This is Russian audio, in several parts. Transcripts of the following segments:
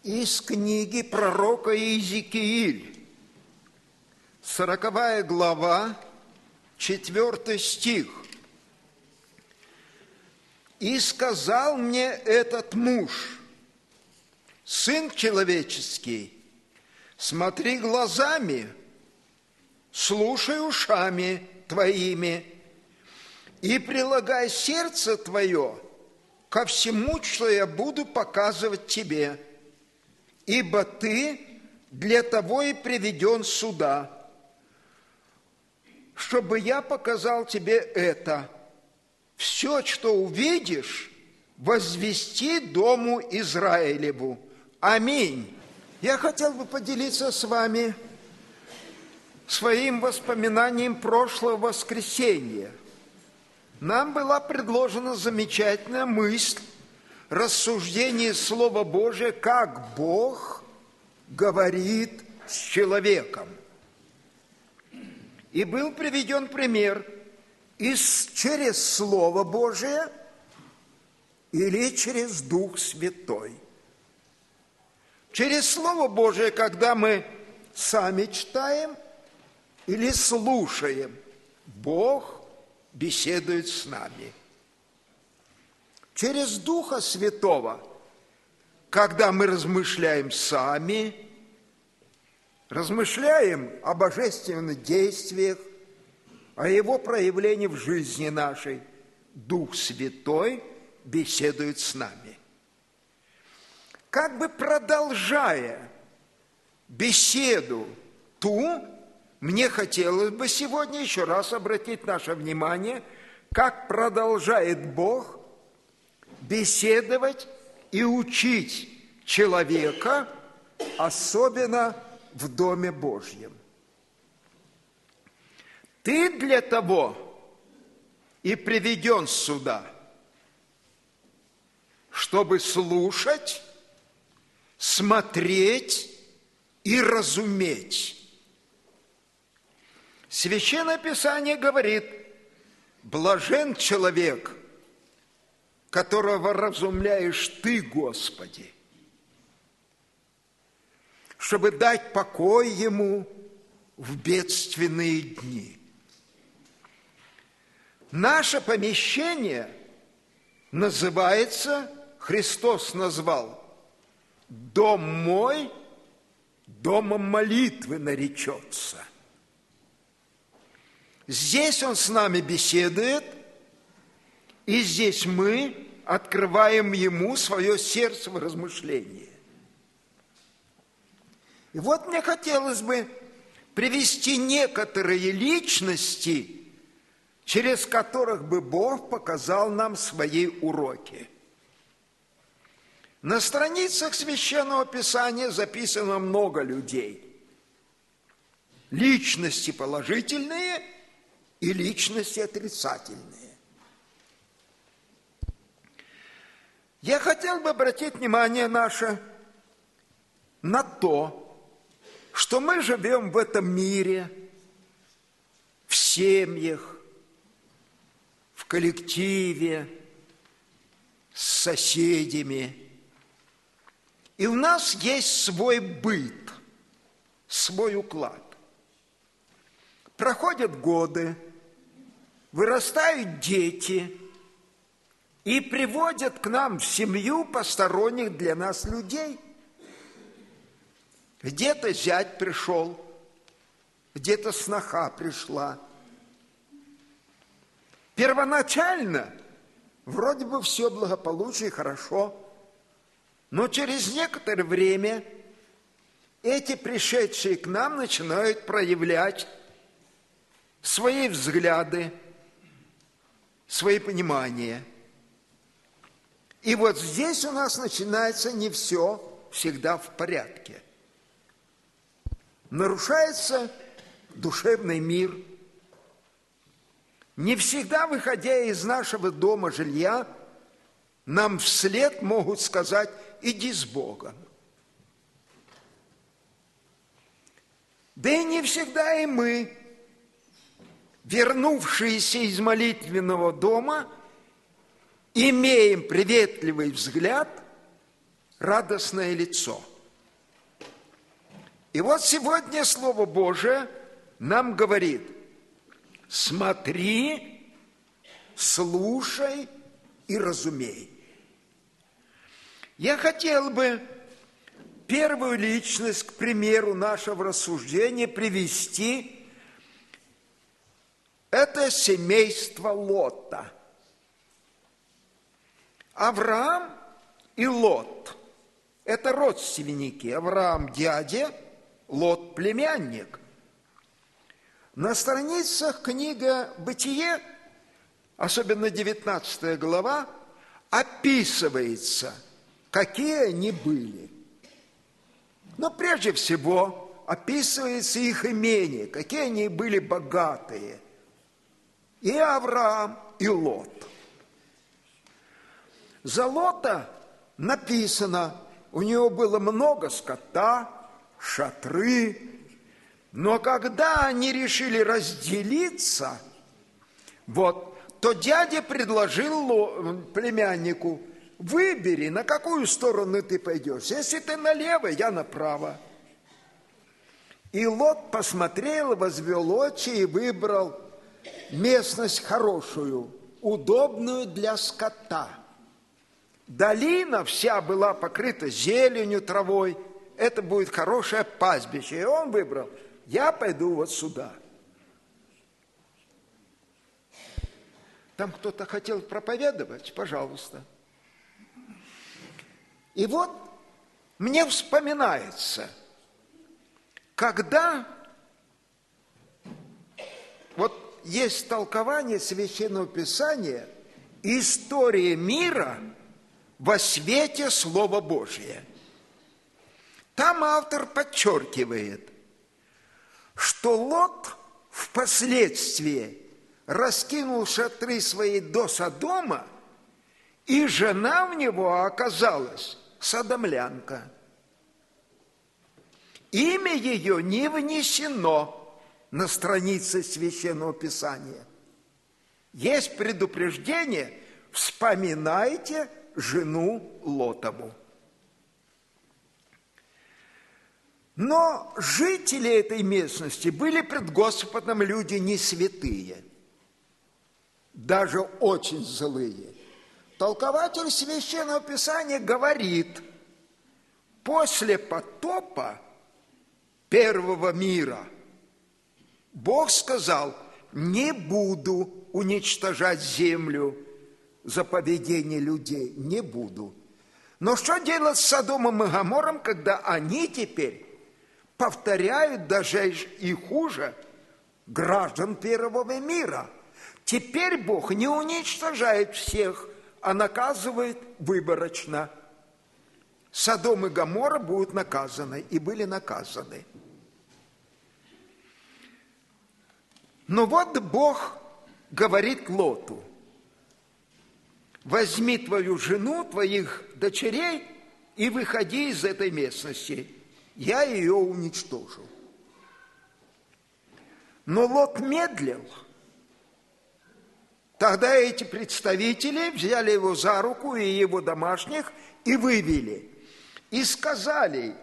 Из книги пророка Иезекииль, 40 глава, 4 стих. «И сказал мне этот муж: Сын человеческий, смотри глазами, слушай ушами твоими и прилагай сердце твое ко всему, что я буду показывать тебе, ибо ты для того и приведен сюда, чтобы я показал тебе это. Все, что увидишь, возвести дому Израилеву. Аминь». Я хотел бы поделиться с вами своим воспоминанием прошлого воскресенья. Нам была предложена замечательная мысль, рассуждение Слова Божия, как Бог говорит с человеком. И был приведен пример через Слово Божие или через Дух Святой. Через Слово Божие, когда мы сами читаем или слушаем, Бог беседует с нами. Через Духа Святого, когда мы размышляем сами, размышляем о божественных действиях, о Его проявлении в жизни нашей, Дух Святой беседует с нами. Как бы продолжая беседу ту, мне хотелось бы сегодня еще раз обратить наше внимание, как продолжает Бог беседовать и учить человека, особенно в Доме Божьем. Ты для того и приведен сюда, чтобы слушать, смотреть и разуметь. Священное Писание говорит: блажен человек, которого разумляешь Ты, Господи, чтобы дать покой ему в бедственные дни. Наше помещение называется, Христос назвал, «Дом мой, домом молитвы наречется». Здесь Он с нами беседует, и здесь мы открываем Ему свое сердце в размышлении. И вот мне хотелось бы привести некоторые личности, через которых бы Бог показал нам свои уроки. На страницах Священного Писания записано много людей. Личности положительные и личности отрицательные. Я хотел бы обратить внимание наше на то, что мы живем в этом мире, в семьях, в коллективе, с соседями. И у нас есть свой быт, свой уклад. Проходят годы, вырастают дети и приводят к нам в семью посторонних для нас людей. Где-то зять пришел, где-то сноха пришла. Первоначально вроде бы все благополучно и хорошо, но через некоторое время эти пришедшие к нам начинают проявлять свои взгляды, свои понимания. И вот здесь у нас начинается не все всегда в порядке. Нарушается душевный мир. Не всегда, выходя из нашего дома, жилья, нам вслед могут сказать: иди с Богом. Да и не всегда и мы, вернувшиеся из молитвенного дома, имеем приветливый взгляд, радостное лицо. И вот сегодня Слово Божие нам говорит: смотри, слушай и разумей. Я хотел бы первую личность, к примеру нашего рассуждения, привести. Это семейство Лота. Авраам и Лот – это родственники. Авраам – дядя, Лот – племянник. На страницах книги «Бытие», особенно 19 глава, описывается, какие они были. Но прежде всего описывается их имение, какие они были богатые. И Авраам, и Лот. За Лота написано, у него было много скота, шатры, но когда они решили разделиться, то дядя предложил племяннику: выбери, на какую сторону ты пойдешь. Если ты налево, я направо. И Лот посмотрел, возвел очи и выбрал местность хорошую, удобную для скота. Долина вся была покрыта зеленью, травой. Это будет хорошее пастбище. И он выбрал: я пойду вот сюда. Там кто-то хотел проповедовать? Пожалуйста. И вот мне вспоминается, когда есть толкование Священного Писания, история мира во свете Слова Божия. Там автор подчеркивает, что Лот впоследствии раскинул шатры свои до Содома, и жена у него оказалась содомлянка. Имя ее не внесено на странице Священного Писания. Есть предупреждение: вспоминайте жену Лотову. Но жители этой местности были пред Господом люди не святые, даже очень злые. Толкователь Священного Писания говорит: после потопа первого мира Бог сказал: не буду уничтожать землю за поведение людей, не буду. Но что делать с Содомом и Гомором, когда они теперь повторяют даже и хуже граждан первого мира? Теперь Бог не уничтожает всех, а наказывает выборочно. Содом и Гоморра будут наказаны, и были наказаны. Но вот Бог говорит Лоту: возьми твою жену, твоих дочерей и выходи из этой местности, я ее уничтожу. Но Лот медлил. Тогда эти представители взяли его за руку и его домашних и вывели. И сказали: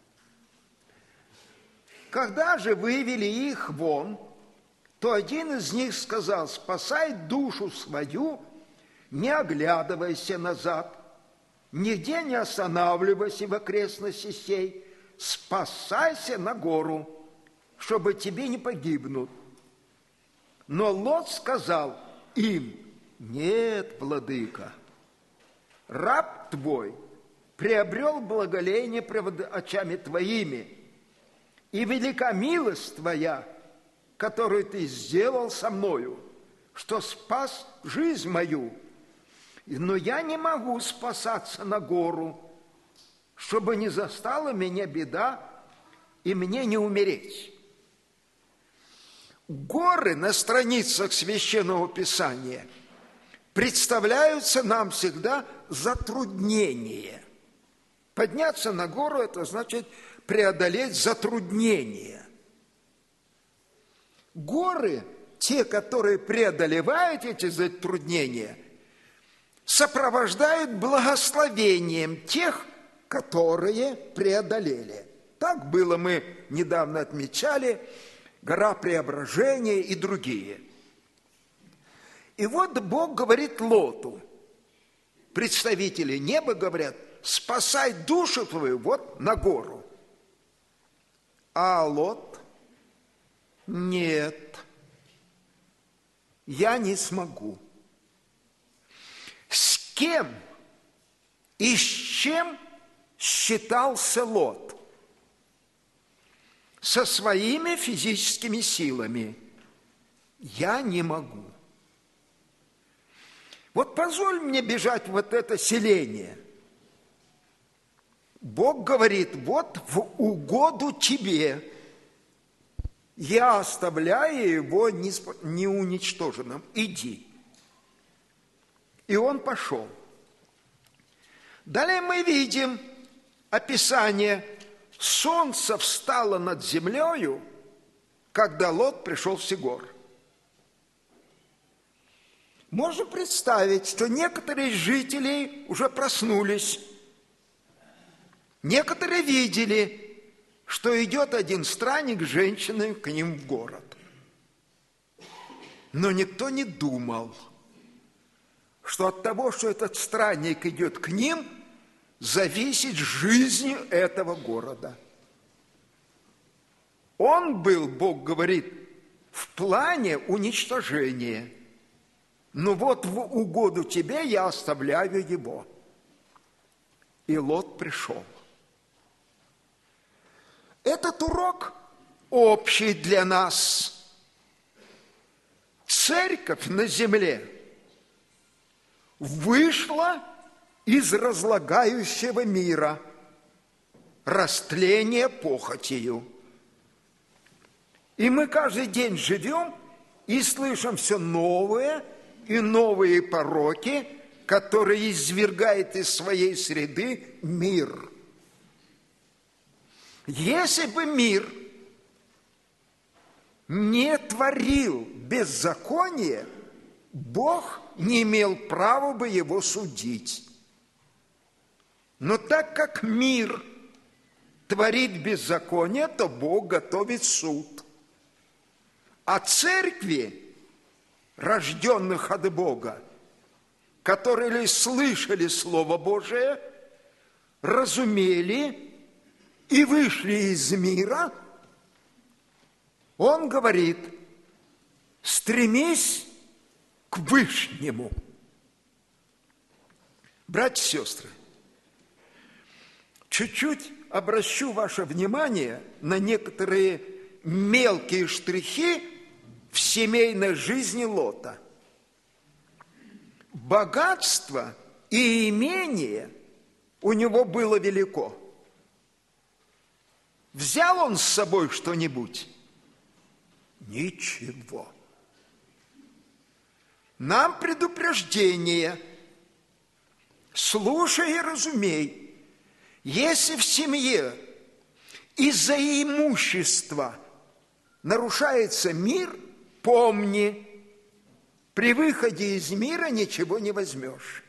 когда же вывели их вон, то один из них сказал: спасай душу свою, не оглядывайся назад, нигде не останавливайся в окрестности сей, спасайся на гору, чтобы тебе не погибнуть. Но Лот сказал им: нет, владыка, раб твой приобрел благоление пред очами твоими, и велика милость твоя, которую ты сделал со мною, что спас жизнь мою. Но я не могу спасаться на гору, чтобы не застала меня беда и мне не умереть. Горы на страницах Священного Писания представляются нам всегда затруднение. Подняться на гору – это значит преодолеть затруднение. Горы, те, которые преодолевают эти затруднения, сопровождают благословением тех, которые преодолели. Так было, мы недавно отмечали, гора Преображения и другие. И вот Бог говорит Лоту, представители неба говорят: спасай душу твою вот на гору. А Лот: нет, я не смогу. С кем и с чем считался Лот? Со своими физическими силами. Я не могу. Вот позволь мне бежать в вот это селение. Бог говорит: вот в угоду тебе я оставляю его неуничтоженным. Иди. И он пошел. Далее мы видим описание: солнце встало над землею, когда Лот пришел в Сигор. Можно представить, что некоторые жители уже проснулись. Некоторые видели, что идет один странник с женщиной к ним в город. Но никто не думал, что от того, что этот странник идет к ним, зависит жизнь этого города. Он был, Бог говорит, в плане уничтожения. Но вот в угоду тебе я оставляю его. И Лот пришел. Этот урок общий для нас. Церковь на земле вышла из разлагающего мира, растления похотью. И мы каждый день живем и слышим все новые и новые пороки, которые извергает из своей среды мир. Если бы мир не творил беззаконие, Бог не имел права бы его судить. Но так как мир творит беззаконие, то Бог готовит суд. А церкви, рожденных от Бога, которые слышали Слово Божие, разумели и вышли из мира, он говорит: стремись к Вышнему. Братья и сестры, чуть-чуть обращу ваше внимание на некоторые мелкие штрихи в семейной жизни Лота. Богатство и имение у него было велико. Взял он с собой что-нибудь? Ничего. Нам предупреждение: слушай и разумей, если в семье из-за имущества нарушается мир, помни, при выходе из мира ничего не возьмешь.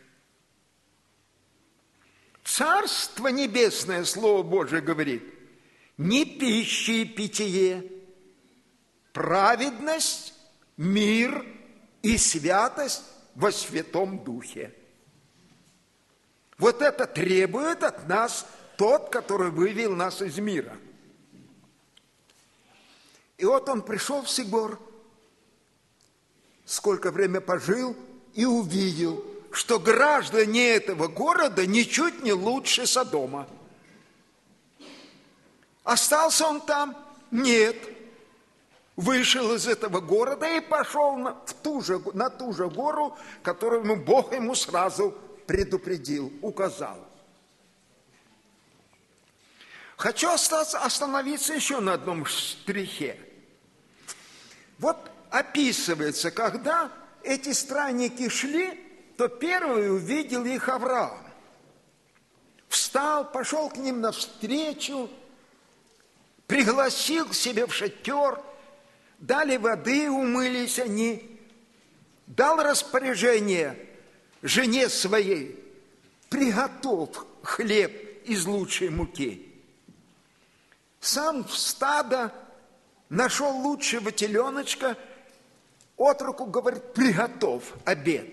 Царство Небесное, Слово Божие говорит, не пища и питье, праведность, мир и святость во Святом Духе. Вот это требует от нас тот, который вывел нас из мира. И вот он пришел в Сигор, сколько время пожил, и увидел, что граждане этого города ничуть не лучше Содома. Остался он там? Нет. Вышел из этого города и пошел на ту же гору, которую Бог ему сразу предупредил, указал. Хочу остановиться еще на одном штрихе. Вот описывается, когда эти странники шли, то первый увидел их Авраам. Встал, пошел к ним навстречу, пригласил к себе в шатер, дали воды, умылись они, дал распоряжение жене своей: приготовь хлеб из лучшей муки. Сам в стадо нашел лучшего теленочка, отроку говорит: приготовь обед.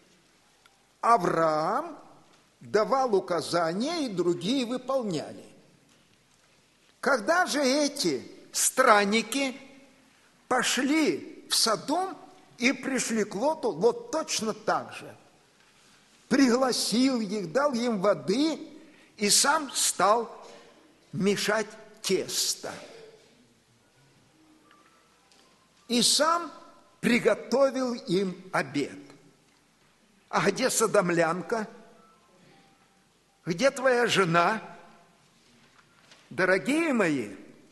Авраам давал указания, и другие выполняли. Когда же эти странники пошли в Содом и пришли к Лоту, Лот точно так же пригласил их, дал им воды и сам стал мешать тесто. И сам приготовил им обед. А где содомлянка? Где твоя жена? Дорогие мои,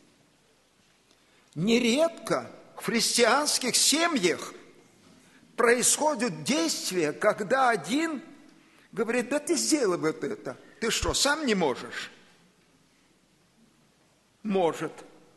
нередко в христианских семьях происходят действия, когда один говорит: да ты сделай вот это. Ты что, сам не можешь? Может.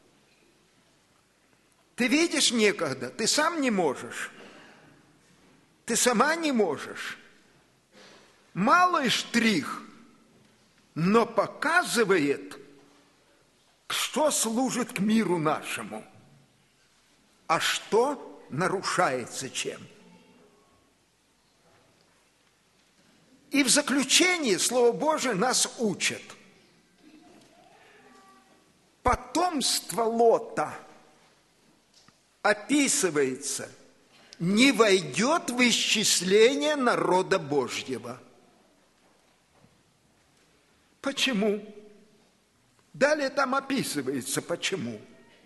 Ты видишь некогда, ты сам не можешь. Ты сама не можешь. Малый штрих, но показывает, что служит к миру нашему, а что нарушается чем. И в заключении Слово Божие нас учит. Потомство Лота описывается: не войдет в исчисление народа Божьего. Почему? Далее там описывается, почему.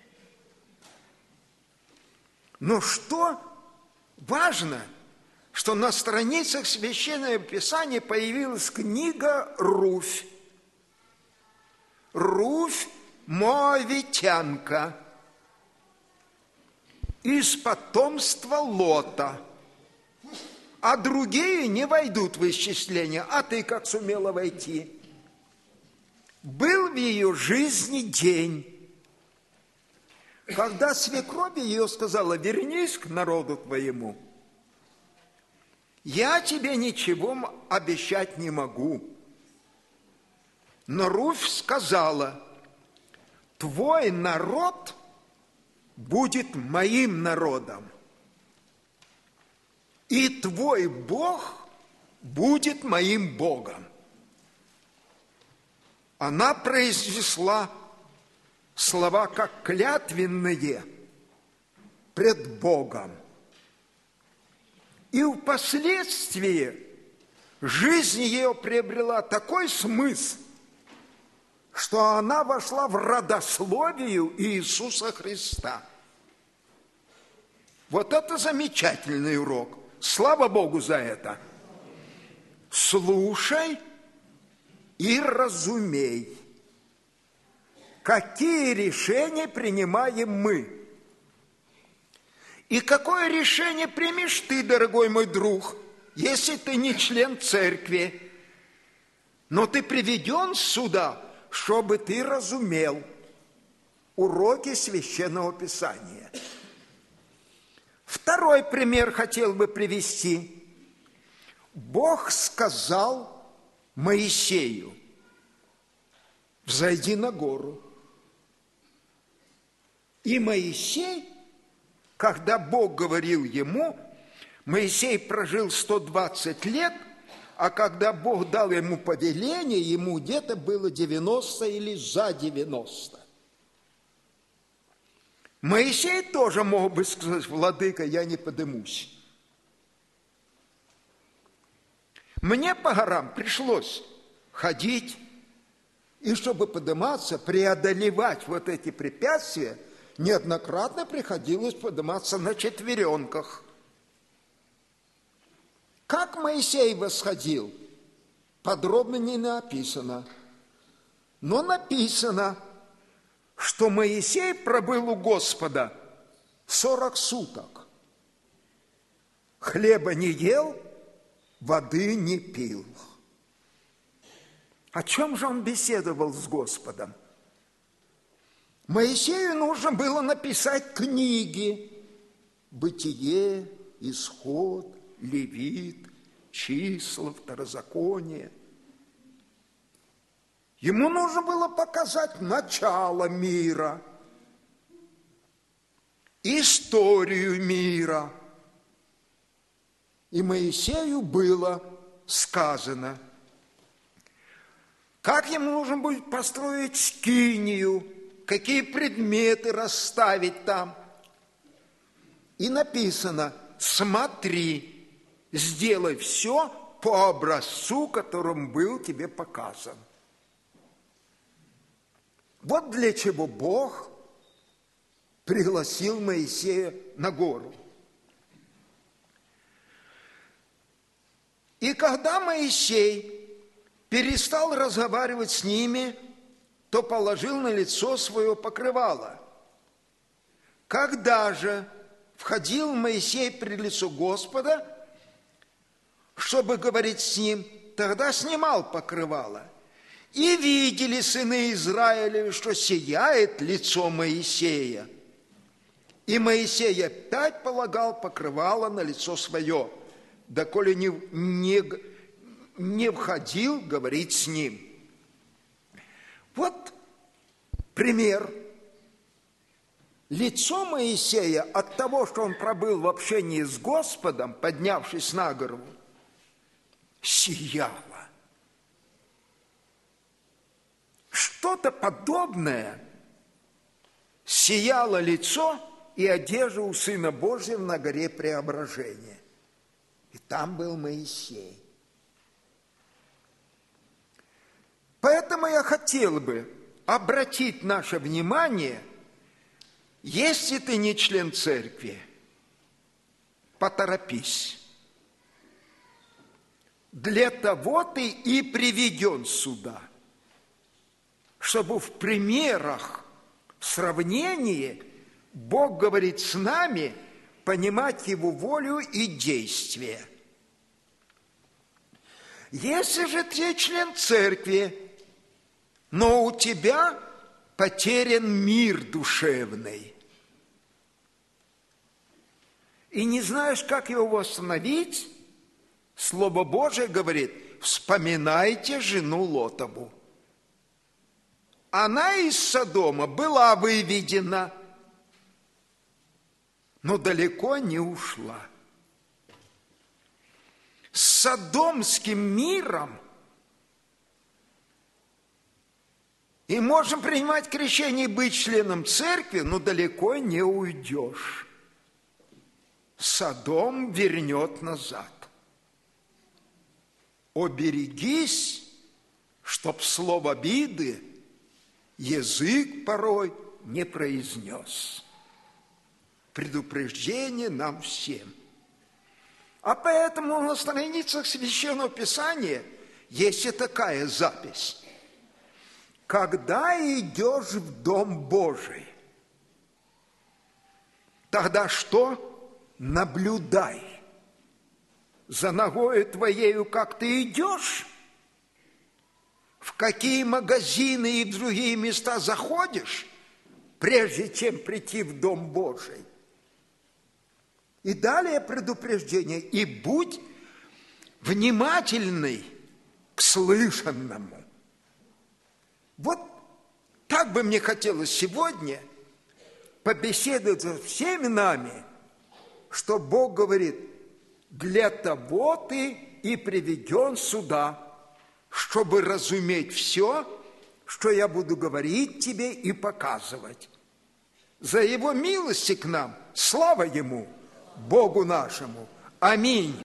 Но что важно, что на страницах Священного Писания появилась книга Руфь. Руфь Моавитянка из потомства Лота. А другие не войдут в исчисление. А ты как сумела войти? Был в ее жизни день, когда свекровь ее сказала: вернись к народу твоему. Я тебе ничего обещать не могу. Но Руфь сказала: твой народ будет моим народом, и твой Бог будет моим Богом. Она произнесла слова как клятвенные пред Богом. И впоследствии жизнь ее приобрела такой смысл, что она вошла в родословию Иисуса Христа. Вот это замечательный урок. Слава Богу за это. Слушай и разумей, какие решения принимаем мы. И какое решение примешь ты, дорогой мой друг, если ты не член церкви, но ты приведен сюда, чтобы ты разумел уроки Священного Писания. Второй пример хотел бы привести. Бог сказал Моисею: взойди на гору. И Моисей, когда Бог говорил ему, Моисей прожил 120 лет, а когда Бог дал ему повеление, ему где-то было 90 или за 90. Моисей тоже мог бы сказать: владыка, я не подымусь. Мне по горам пришлось ходить, и чтобы подниматься, преодолевать вот эти препятствия, неоднократно приходилось подниматься на четвереньках. Как Моисей восходил, подробно не написано. Но написано, что Моисей пробыл у Господа 40 суток. Хлеба не ел, воды не пил. О чем же он беседовал с Господом? Моисею нужно было написать книги: Бытие, Исход, Левит, Числа, Второзаконие. Ему нужно было показать начало мира, историю мира. И Моисею было сказано, как ему нужно будет построить скинию, какие предметы расставить там. И написано: смотри, сделай все по образцу, которым был тебе показан. Вот для чего Бог пригласил Моисея на гору. И когда Моисей перестал разговаривать с ними, то положил на лицо свое покрывало. Когда же входил Моисей пред лицо Господа, чтобы говорить с ним, тогда снимал покрывало. И видели сыны Израилевы, что сияет лицо Моисея. И Моисей опять полагал покрывало на лицо свое, доколе не входил говорить с ним. Вот пример. Лицо Моисея от того, что он пробыл в общении с Господом, поднявшись на гору, сияло. Что-то подобное сияло лицо и одежда у Сына Божьего на горе Преображения. И там был Моисей. Поэтому я хотел бы обратить наше внимание, если ты не член церкви, поторопись. Для того ты и приведен сюда, чтобы в примерах, в сравнении Бог говорит с нами, понимать Его волю и действия. Если же ты член церкви, но у тебя потерян мир душевный, и не знаешь, как его восстановить, Слово Божие говорит: вспоминайте жену Лотову. Она из Содома была выведена, но далеко не ушла. С содомским миром и можем принимать крещение и быть членом церкви, но далеко не уйдешь. Содом вернет назад. Оберегись, чтоб слово обиды язык порой не произнес. Предупреждение нам всем. А поэтому на страницах Священного Писания есть и такая запись. Когда идешь в Дом Божий, тогда что? Наблюдай за ногою твоею, как ты идешь, в какие магазины и в другие места заходишь, прежде чем прийти в Дом Божий. И далее предупреждение: и будь внимательный к слышанному. Вот так бы мне хотелось сегодня побеседовать со всеми нами, что Бог говорит: для того ты и приведен сюда, чтобы разуметь все, что я буду говорить тебе и показывать. За Его милости к нам, слава Ему, Богу нашему. Аминь.